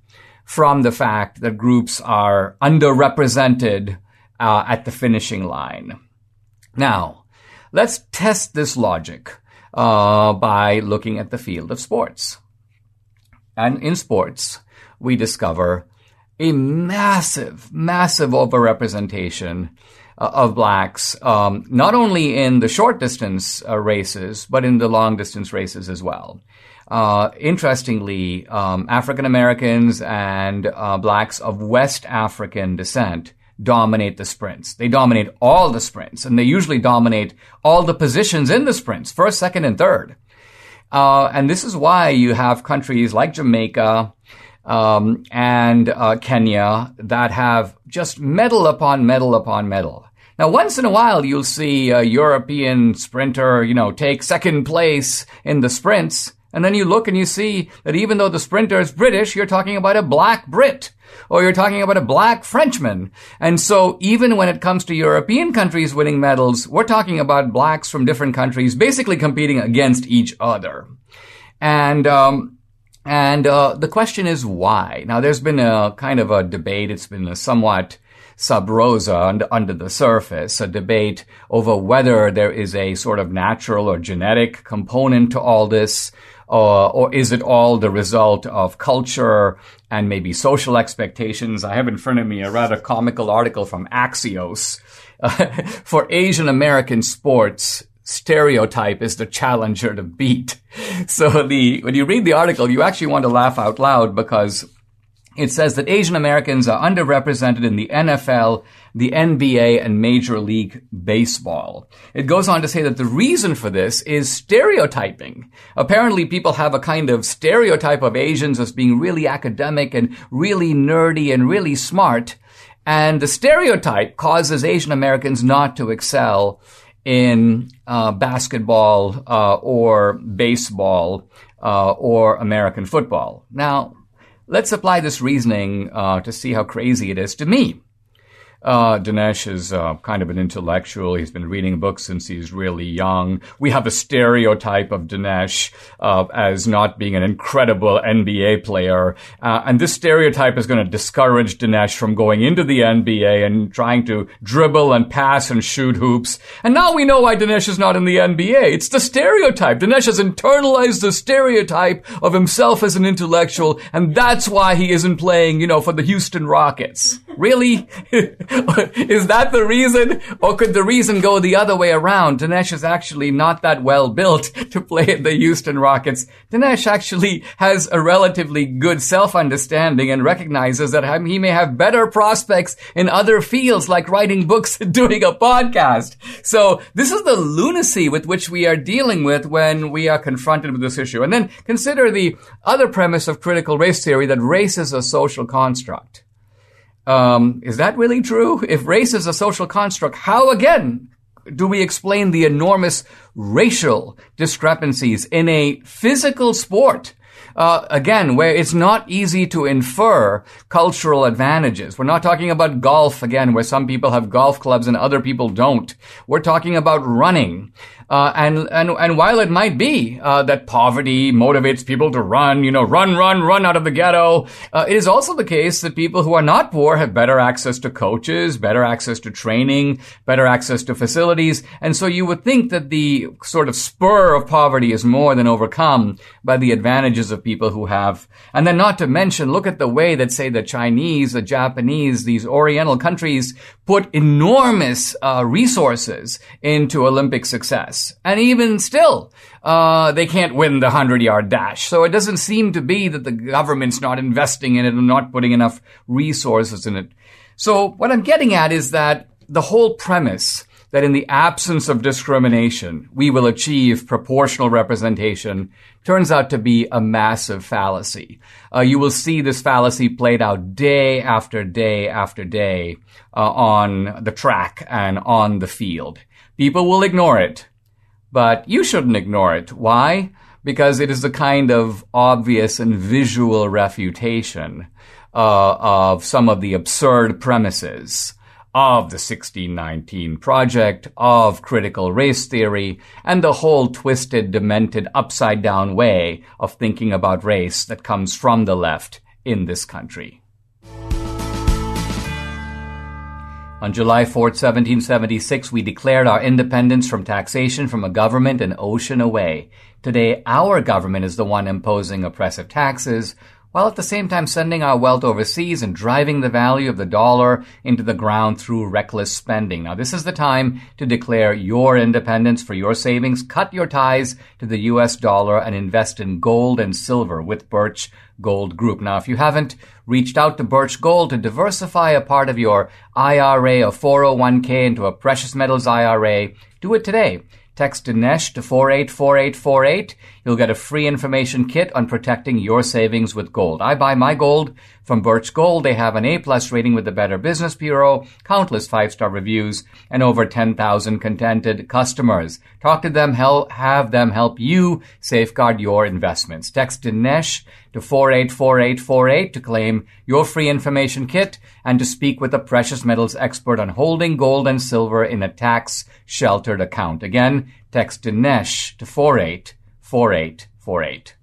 from the fact that groups are underrepresented uh, at the finishing line. Now, let's test this logic uh, by looking at the field of sports. And in sports, we discover a massive, massive overrepresentation uh, of blacks, um, not only in the short distance uh, races, but in the long distance races as well. Uh, interestingly, um, African Americans and uh, blacks of West African descent dominate the sprints. They dominate all the sprints, and they usually dominate all the positions in the sprints, first, second, and third. Uh, and this is why you have countries like Jamaica um, and uh, Kenya that have just medal upon medal upon medal. Now, once in a while, you'll see a European sprinter, you know, take second place in the sprints. And then you look and you see that even though the sprinter is British, you're talking about a black Brit, or you're talking about a black Frenchman. And so even when it comes to European countries winning medals, we're talking about blacks from different countries basically competing against each other. And, um, and, uh, the question is why? Now, there's been a kind of a debate. It's been a somewhat sub rosa under, under the surface, a debate over whether there is a sort of natural or genetic component to all this. Uh, or is it all the result of culture and maybe social expectations? I have in front of me a rather comical article from Axios. Uh, for Asian American sports, stereotype is the challenger to beat. So the when you read the article, you actually want to laugh out loud because it says that Asian Americans are underrepresented in the N F L, the N B A, and Major League Baseball. It goes on to say that the reason for this is stereotyping. Apparently, people have a kind of stereotype of Asians as being really academic and really nerdy and really smart. And the stereotype causes Asian Americans not to excel in uh, basketball uh, or baseball uh, or American football. Now, let's apply this reasoning uh, to see how crazy it is to me. Uh, Dinesh is uh, kind of an intellectual. He's been reading books since he's really young. We have a stereotype of Dinesh uh, as not being an incredible N B A player. Uh, and this stereotype is going to discourage Dinesh from going into the N B A and trying to dribble and pass and shoot hoops. And now we know why Dinesh is not in the N B A. It's the stereotype. Dinesh has internalized the stereotype of himself as an intellectual, and that's why he isn't playing, you know, for the Houston Rockets. Really? Is that the reason? Or could the reason go the other way around? Dinesh is actually not that well built to play at the Houston Rockets. Dinesh actually has a relatively good self-understanding and recognizes that he may have better prospects in other fields like writing books and doing a podcast. So this is the lunacy with which we are dealing with when we are confronted with this issue. And then consider the other premise of critical race theory, that race is a social construct. Um, is that really true? If race is a social construct, how again do we explain the enormous racial discrepancies in a physical sport? Uh, again, where it's not easy to infer cultural advantages. We're not talking about golf, again, where some people have golf clubs and other people don't. We're talking about running. Uh, and, and, and while it might be, uh, that poverty motivates people to run, you know, run, run, run out of the ghetto, uh, it is also the case that people who are not poor have better access to coaches, better access to training, better access to facilities. And so you would think that the sort of spur of poverty is more than overcome by the advantages of people who have. And then not to mention, look at the way that, say, the Chinese, the Japanese, these Oriental countries put enormous uh, resources into Olympic success. And even still, uh, they can't win the hundred-yard dash. So it doesn't seem to be that the government's not investing in it and not putting enough resources in it. So what I'm getting at is that the whole premise that in the absence of discrimination, we will achieve proportional representation turns out to be a massive fallacy. Uh, you will see this fallacy played out day after day after day uh, on the track and on the field. People will ignore it. But you shouldn't ignore it. Why? Because it is the kind of obvious and visual refutation uh, of some of the absurd premises of the sixteen nineteen Project, of critical race theory, and the whole twisted, demented, upside-down way of thinking about race that comes from the left in this country. On July fourth, seventeen seventy-six, we declared our independence from taxation from a government an ocean away. Today, our government is the one imposing oppressive taxes, while at the same time sending our wealth overseas and driving the value of the dollar into the ground through reckless spending. Now, this is the time to declare your independence for your savings, cut your ties to the U S dollar, and invest in gold and silver with Birch Gold Group. Now, if you haven't reached out to Birch Gold to diversify a part of your I R A or four oh one k into a precious metals I R A, do it today. Text Dinesh to four eight four eight four eight. You'll get a free information kit on protecting your savings with gold. I buy my gold from Birch Gold. They have an A-plus rating with the Better Business Bureau, countless five-star reviews, and over ten thousand contented customers. Talk to them, help, have them help you safeguard your investments. Text Dinesh to four eight four eight four eight to claim your free information kit and to speak with a precious metals expert on holding gold and silver in a tax-sheltered account. Again, text Dinesh to four eight four eight four eight.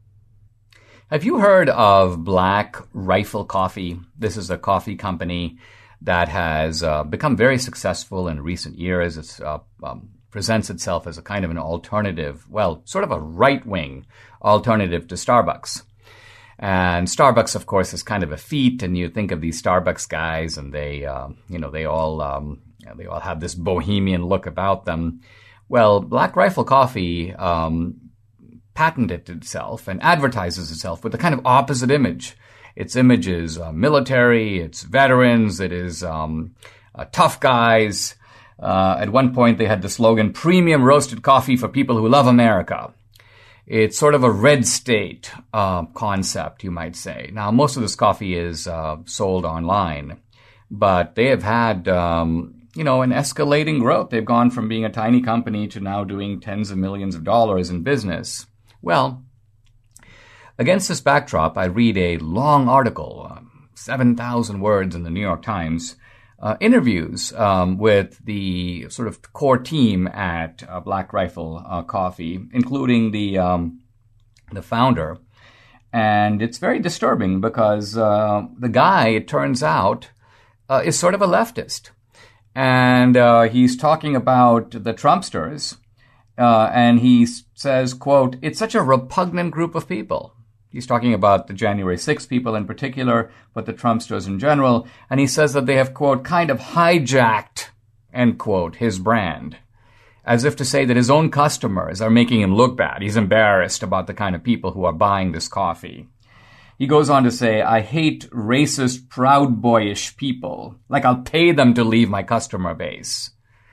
Have you heard of Black Rifle Coffee? This is a coffee company that has uh, become very successful in recent years. It uh, um, presents itself as a kind of an alternative, well, sort of a right-wing alternative to Starbucks. And Starbucks, of course, is kind of a feat, and you think of these Starbucks guys, and they, uh, you know, they all, um, they all have this bohemian look about them. Well, Black Rifle Coffee um, patented itself and advertises itself with a kind of opposite image. Its image is uh, military, it's veterans, it is um, uh, tough guys. Uh, at one point, they had the slogan, "Premium roasted coffee for people who love America." It's sort of a red state uh, concept, you might say. Now, most of this coffee is uh, sold online, but they have had, um, you know, an escalating growth. They've gone from being a tiny company to now doing tens of millions of dollars in business. Well, against this backdrop, I read a long article, uh, seven thousand words in the New York Times, uh, interviews um, with the sort of core team at uh, Black Rifle uh, Coffee, including the um, the founder. And it's very disturbing because uh, the guy, it turns out, uh, is sort of a leftist. And uh, he's talking about the Trumpsters. Uh, and he says, quote, "It's such a repugnant group of people." He's talking about the January sixth people in particular, but the Trumpsters in general. And he says that they have, quote, kind of hijacked, end quote, his brand, as if to say that his own customers are making him look bad. He's embarrassed about the kind of people who are buying this coffee. He goes on to say, "I hate racist, proud boyish people. Like I'll pay them to leave my customer base."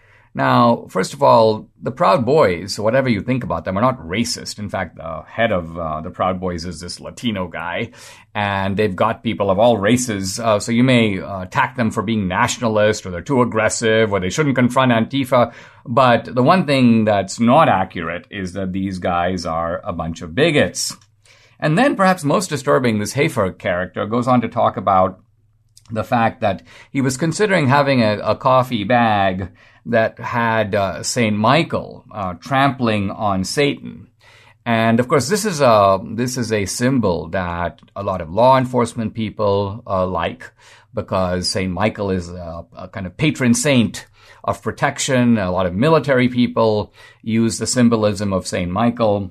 Now, first of all, the Proud Boys, whatever you think about them, are not racist. In fact, the head of uh, the Proud Boys is this Latino guy, and they've got people of all races, uh, so you may uh, attack them for being nationalist, or they're too aggressive, or they shouldn't confront Antifa. But the one thing that's not accurate is that these guys are a bunch of bigots. And then, perhaps most disturbing, this Hafer character goes on to talk about the fact that he was considering having a, a coffee bag that had uh, Saint Michael uh, trampling on Satan. And of course, this is a this is a symbol that a lot of law enforcement people uh, like, because Saint Michael is a, a kind of patron saint of protection. A lot of military people use the symbolism of Saint Michael,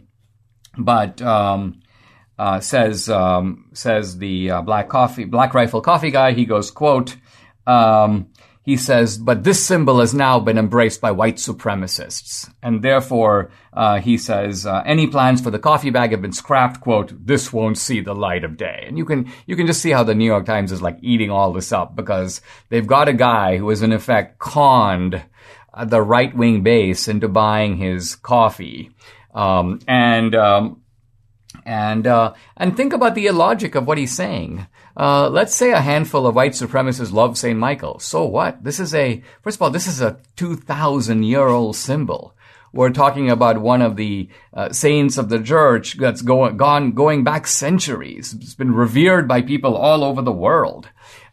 but um, uh, says um, says the uh, Black Coffee Black Rifle Coffee guy. He goes, quote. Um, He says, "But this symbol has now been embraced by white supremacists. And therefore, uh, he says, uh, any plans for the coffee bag have been scrapped. Quote, this won't see the light of day." And you can, you can just see how the New York Times is like eating all this up, because they've got a guy who has in effect conned uh, the right-wing base into buying his coffee. Um, and, um, and, uh, and think about the illogic of what he's saying. Uh, let's say a handful of white supremacists love Saint Michael. So what? This is a, first of all, this is a two thousand year old symbol. We're talking about one of the uh, saints of the church that's going, gone, going back centuries. It's been revered by people all over the world.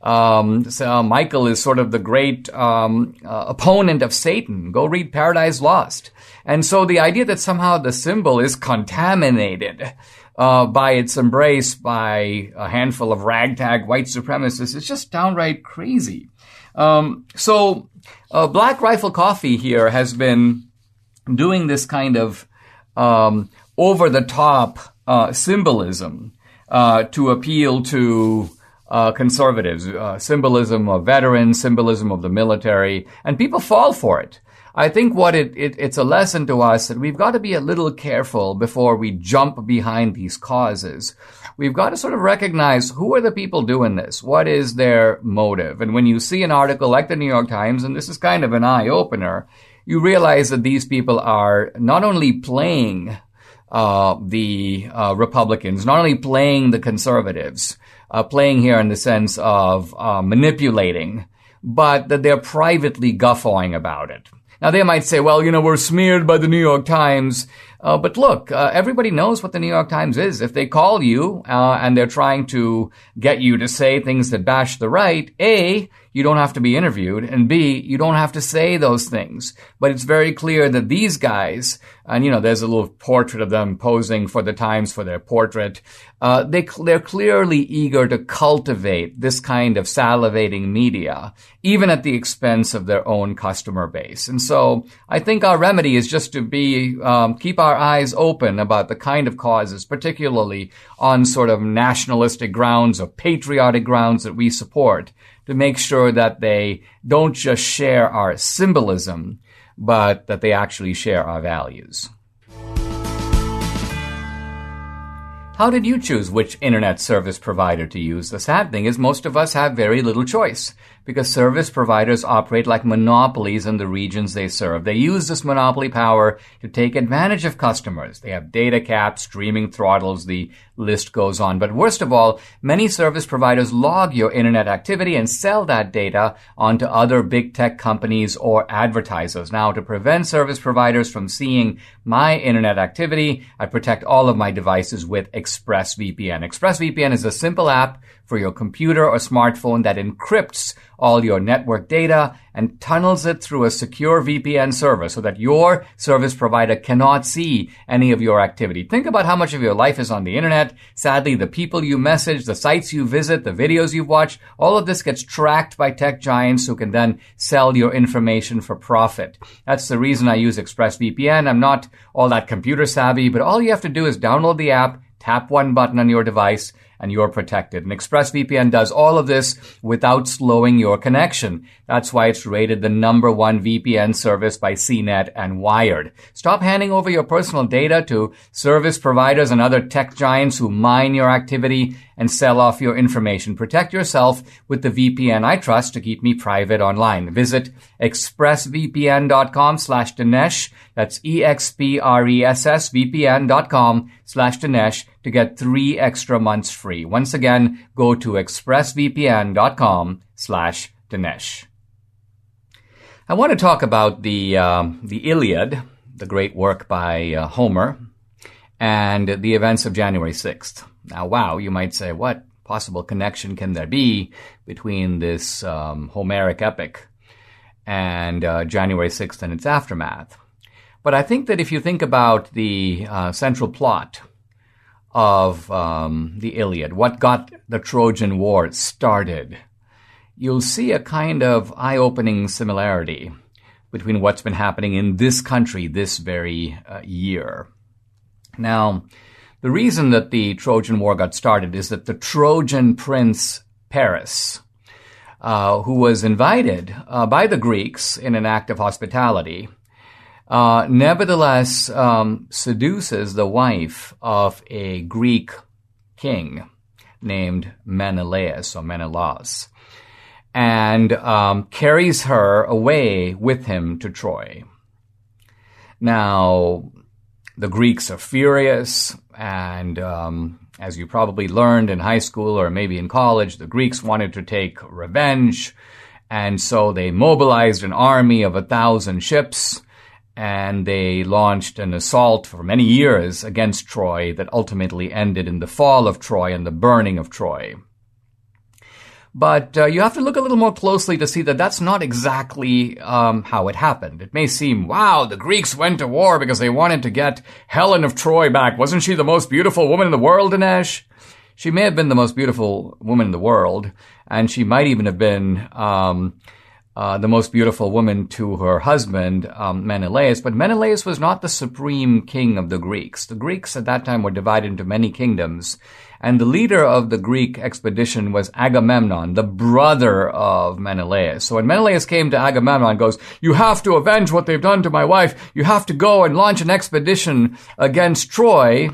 Um, so uh, Michael is sort of the great, um, uh, opponent of Satan. Go read Paradise Lost. And so the idea that somehow the symbol is contaminated Uh, by its embrace by a handful of ragtag white supremacists, it's just downright crazy. Um, so uh, Black Rifle Coffee here has been doing this kind of um, over-the-top uh, symbolism uh, to appeal to uh, conservatives, uh, symbolism of veterans, symbolism of the military, and people fall for it. I think what it, it it's a lesson to us that we've got to be a little careful before we jump behind these causes. We've got to sort of recognize who are the people doing this? What is their motive? And when you see an article like the New York Times, and this is kind of an eye-opener, you realize that these people are not only playing uh the uh Republicans, not only playing the conservatives, uh playing here in the sense of uh manipulating, but that they're privately guffawing about it. Now, they might say, well, you know, we're smeared by the New York Times. Uh, but look, uh, everybody knows what the New York Times is. If they call you uh, and they're trying to get you to say things that bash the right, A, you don't have to be interviewed, and B, you don't have to say those things. But it's very clear that these guys, and, you know, there's a little portrait of them posing for the Times for their portrait, uh, they, they're clearly eager to cultivate this kind of salivating media, even at the expense of their own customer base. And so I think our remedy is just to be, um, keep our eyes open about the kind of causes, particularly on sort of nationalistic grounds or patriotic grounds that we support, to make sure that they don't just share our symbolism, but that they actually share our values. How did you choose which internet service provider to use? The sad thing is most of us have very little choice because service providers operate like monopolies in the regions they serve. They use this monopoly power to take advantage of customers. They have data caps, streaming throttles, the list goes on. But worst of all, many service providers log your internet activity and sell that data onto other big tech companies or advertisers. Now, to prevent service providers from seeing my internet activity, I protect all of my devices with ExpressVPN. ExpressVPN is a simple app for your computer or smartphone that encrypts all your network data and tunnels it through a secure V P N server so that your service provider cannot see any of your activity. Think about how much of your life is on the internet. Sadly, the people you message, the sites you visit, the videos you watch, all of this gets tracked by tech giants who can then sell your information for profit. That's the reason I use ExpressVPN. I'm not all that computer savvy, but all you have to do is download the app, tap one button on your device, and you're protected. And ExpressVPN does all of this without slowing your connection. That's why it's rated the number one V P N service by C net and Wired. Stop handing over your personal data to service providers and other tech giants who mine your activity and sell off your information. Protect yourself with the V P N I trust to keep me private online. Visit expressvpn.com slash Dinesh. That's E-X-P-R-E-S-S-V-P-N dot com slash Dinesh to get three extra months free. Once again, go to expressvpn.com slash Dinesh. I want to talk about the, um, the Iliad, the great work by uh, Homer, and the events of January sixth. Now, wow, you might say, what possible connection can there be between this um, Homeric epic and uh, January sixth and its aftermath? But I think that if you think about the uh, central plot of um, the Iliad, what got the Trojan War started, you'll see a kind of eye-opening similarity between what's been happening in this country this very uh, year. Now, the reason that the Trojan War got started is that the Trojan prince Paris, uh, who was invited uh, by the Greeks in an act of hospitality, uh, nevertheless um, seduces the wife of a Greek king named Menelaus or Menelaus, and um, carries her away with him to Troy. Now, the Greeks are furious, and um, as you probably learned in high school or maybe in college, the Greeks wanted to take revenge, and so they mobilized an army of a thousand ships, and they launched an assault for many years against Troy that ultimately ended in the fall of Troy and the burning of Troy. But uh, you have to look a little more closely to see that that's not exactly um, how it happened. It may seem, wow, the Greeks went to war because they wanted to get Helen of Troy back. Wasn't she the most beautiful woman in the world, Dinesh? She may have been the most beautiful woman in the world, and she might even have been um, uh, the most beautiful woman to her husband, um, Menelaus. But Menelaus was not the supreme king of the Greeks. The Greeks at that time were divided into many kingdoms. And the leader of the Greek expedition was Agamemnon, the brother of Menelaus. So when Menelaus came to Agamemnon and goes, you have to avenge what they've done to my wife. You have to go and launch an expedition against Troy.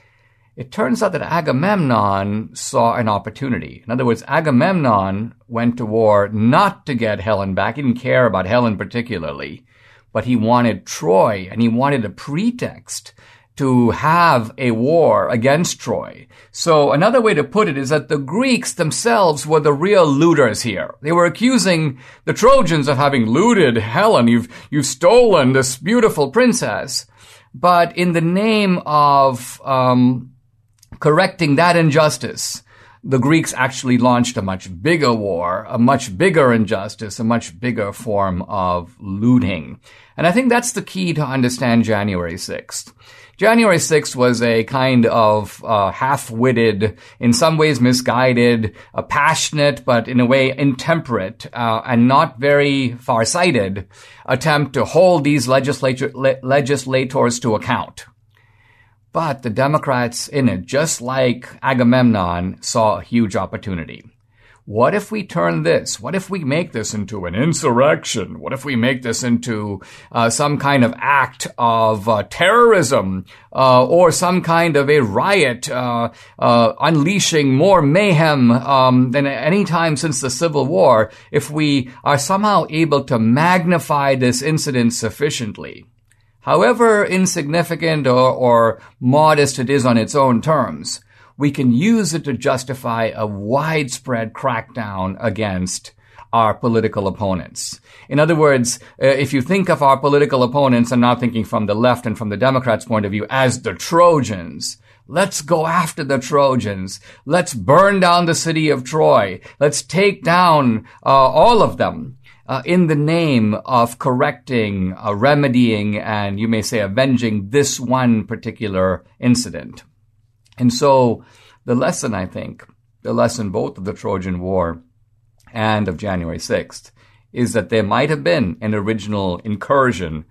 It turns out that Agamemnon saw an opportunity. In other words, Agamemnon went to war not to get Helen back. He didn't care about Helen particularly, but he wanted Troy, and he wanted a pretext to have a war against Troy. So another way to put it is that the Greeks themselves were the real looters here. They were accusing the Trojans of having looted Helen. You've, you've stolen this beautiful princess. But in the name of um, correcting that injustice, the Greeks actually launched a much bigger war, a much bigger injustice, a much bigger form of looting. And I think that's the key to understand January sixth. January sixth was a kind of uh, half-witted, in some ways misguided, uh, passionate, but in a way intemperate uh, and not very far-sighted attempt to hold these legislature, le- legislators to account. But the Democrats in it, just like Agamemnon, saw a huge opportunity. What if we turn this? What if we make this into an insurrection? What if we make this into uh, some kind of act of uh, terrorism uh, or some kind of a riot, uh, uh, unleashing more mayhem um, than any time since the Civil War, if we are somehow able to magnify this incident sufficiently? However insignificant or, or modest it is on its own terms, we can use it to justify a widespread crackdown against our political opponents. In other words, uh, if you think of our political opponents, I'm now thinking from the left and from the Democrats' point of view, as the Trojans. Let's go after the Trojans. Let's burn down the city of Troy. Let's take down uh, all of them. Uh, in the name of correcting, uh, remedying, and you may say avenging this one particular incident. And so the lesson, I think, the lesson both of the Trojan War and of January sixth, is that there might have been an original incursion,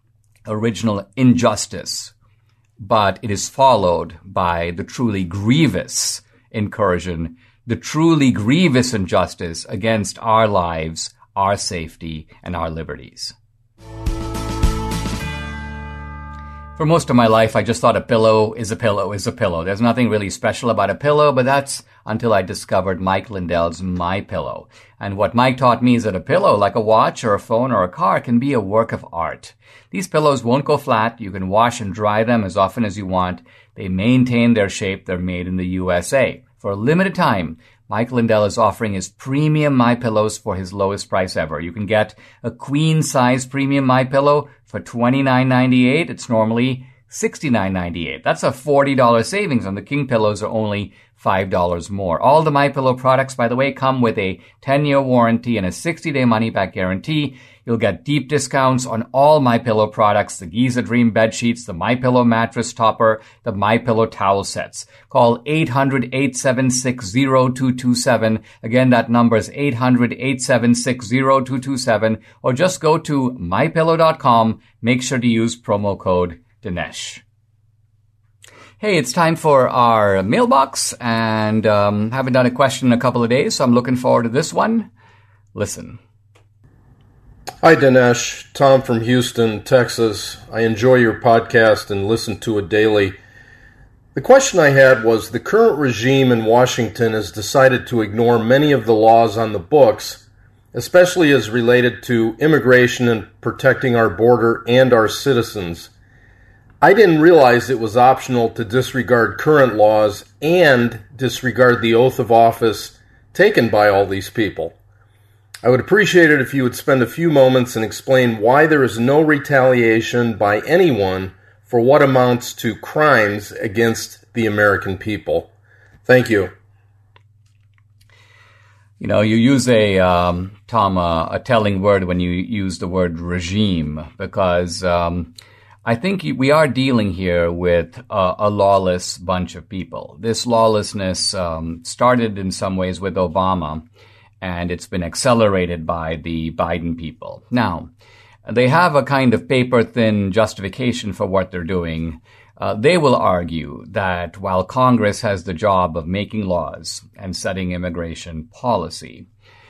original injustice, but it is followed by the truly grievous incursion, the truly grievous injustice against our lives, our safety, and our liberties. For most of my life, I just thought a pillow is a pillow is a pillow. There's nothing really special about a pillow, but that's until I discovered Mike Lindell's MyPillow. And what Mike taught me is that a pillow, like a watch or a phone or a car, can be a work of art. These pillows won't go flat. You can wash and dry them as often as you want. They maintain their shape. They're made in the U S A. For a limited time, Mike Lindell is offering his premium MyPillows for his lowest price ever. You can get a queen-size premium MyPillow for twenty-nine ninety-eight. It's normally sixty-nine ninety-eight. That's a forty dollars savings, and the king pillows are only five dollars more. All the MyPillow products, by the way, come with a ten-year warranty and a sixty-day money-back guarantee. You'll get deep discounts on all MyPillow products, the Giza Dream bed sheets, the MyPillow mattress topper, the MyPillow towel sets. Call eight hundred, eight seven six, zero two two seven. Again, that number is eight hundred, eight seven six, zero two two seven. Or just go to my pillow dot com. Make sure to use promo code Dinesh. Hey, it's time for our mailbox, and um, haven't done a question in a couple of days, so I'm looking forward to this one. Listen. Hi, Dinesh. Tom from Houston, Texas. I enjoy your podcast and listen to it daily. The question I had was, the current regime in Washington has decided to ignore many of the laws on the books, especially as related to immigration and protecting our border and our citizens. I didn't realize it was optional to disregard current laws and disregard the oath of office taken by all these people. I would appreciate it if you would spend a few moments and explain why there is no retaliation by anyone for what amounts to crimes against the American people. Thank you. You know, you use a, um, Tom, uh, a telling word when you use the word regime, because um, I think we are dealing here with uh, a lawless bunch of people. This lawlessness um, started in some ways with Obama, and it's been accelerated by the Biden people. Now, they have a kind of paper-thin justification for what they're doing. Uh, they will argue that while Congress has the job of making laws and setting immigration policy,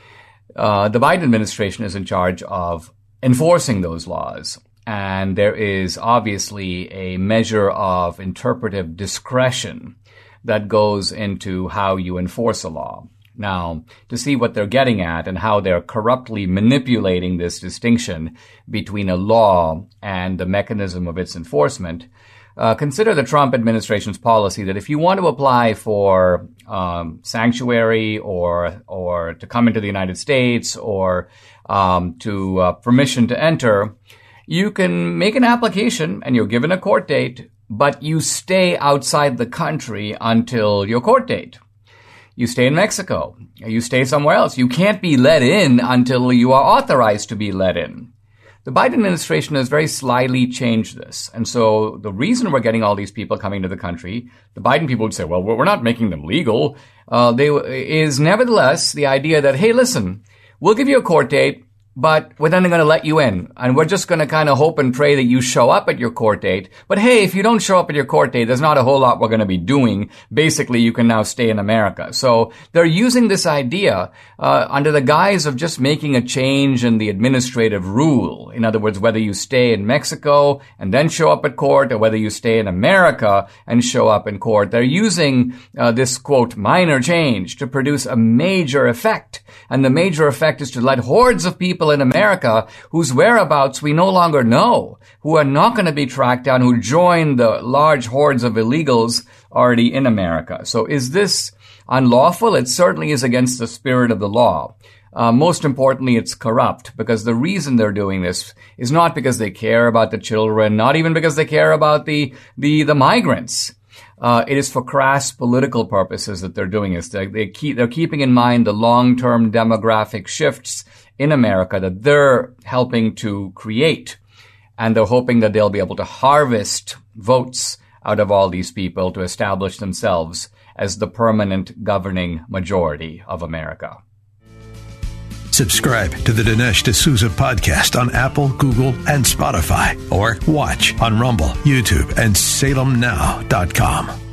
uh, the Biden administration is in charge of enforcing those laws. And there is obviously a measure of interpretive discretion that goes into how you enforce a law. Now, to see what they're getting at and how they're corruptly manipulating this distinction between a law and the mechanism of its enforcement, uh, consider the Trump administration's policy that if you want to apply for um, sanctuary or or to come into the United States or um, to uh, permission to enter, you can make an application and you're given a court date, but you stay outside the country until your court date. You stay in Mexico. You stay somewhere else. You can't be let in until you are authorized to be let in. The Biden administration has very slyly changed this. And so the reason we're getting all these people coming to the country, the Biden people would say, well, we're not making them legal, uh, they, is nevertheless the idea that, hey, listen, we'll give you a court date, but we're then going to let you in. And we're just going to kind of hope and pray that you show up at your court date. But hey, if you don't show up at your court date, there's not a whole lot we're going to be doing. Basically, you can now stay in America. So they're using this idea uh, under the guise of just making a change in the administrative rule. In other words, whether you stay in Mexico and then show up at court or whether you stay in America and show up in court. They're using uh, this, quote, minor change to produce a major effect. And the major effect is to let hordes of people in America whose whereabouts we no longer know, who are not going to be tracked down, who join the large hordes of illegals already in America. So is this unlawful? It certainly is against the spirit of the law. Uh, most importantly, it's corrupt, because the reason they're doing this is not because they care about the children, not even because they care about the the, the migrants. Uh, it is for crass political purposes that they're doing this. They, they keep, they're keeping in mind the long-term demographic shifts in America that they're helping to create. And they're hoping that they'll be able to harvest votes out of all these people to establish themselves as the permanent governing majority of America. Subscribe to the Dinesh D'Souza podcast on Apple, Google, and Spotify, or watch on Rumble, YouTube, and Salem Now dot com.